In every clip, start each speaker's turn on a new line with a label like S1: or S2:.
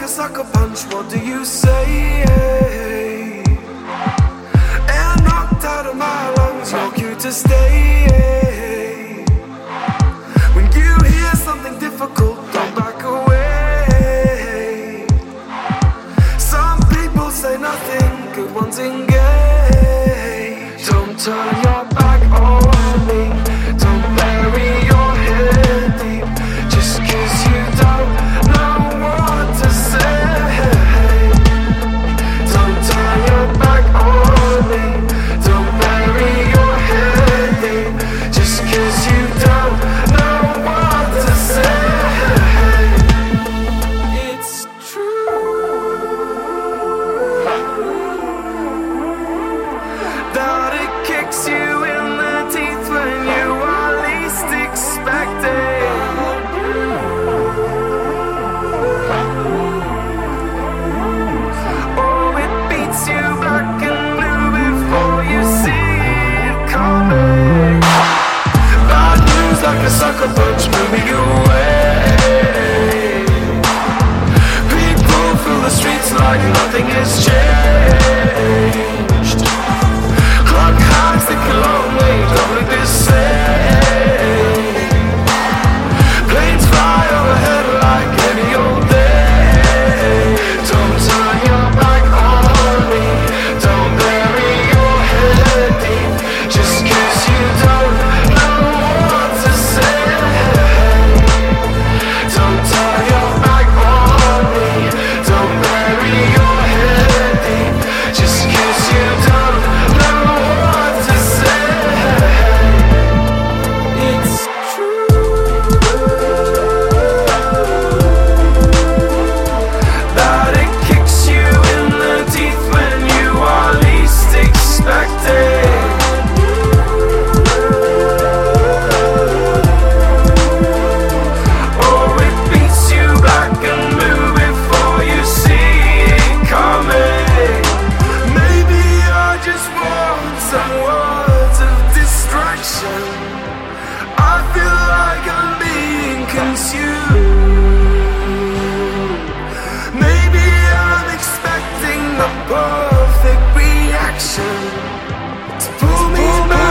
S1: like a sucker punch, what do you say? Air knocked out of my lungs, you're cute to stay. When you hear something difficult, don't back away. Some people say nothing, good ones engage. Don't turn your back on me, don't bury your head deep, just 'cause you don't know what to say. Don't turn your back on me, don't bury your head deep, just 'cause you don't know what to say. It's true that it kicks you in the teeth when you are least expected. Oh, it beats you black and blue before you see it coming. Bad news like a sucker punch moving away. People fill the streets like nothing has changed. Clock hands think a long way, don't look the same. Planes fly overhead like any old day. Don't turn your back on me, don't bury your head deep, just 'cause you don't know what to say. Don't turn your back on me, don't bury your head deep, just 'cause you don't know what to say. It's true that it kicks you in the teeth when you are least expected. Oh, it beats you black and blue before you see it coming. Maybe I just want some words of distraction. I feel like I'm being consumed. Maybe I'm expecting the perfect reaction to pull me back.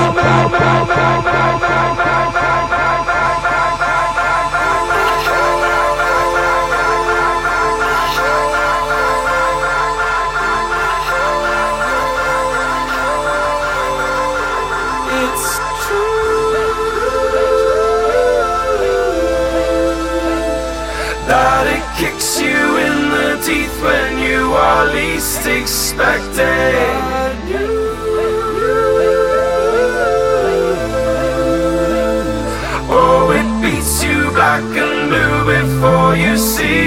S1: It's true that it kicks you in the teeth when you are least expected. Oh, it beats you black and blue before you see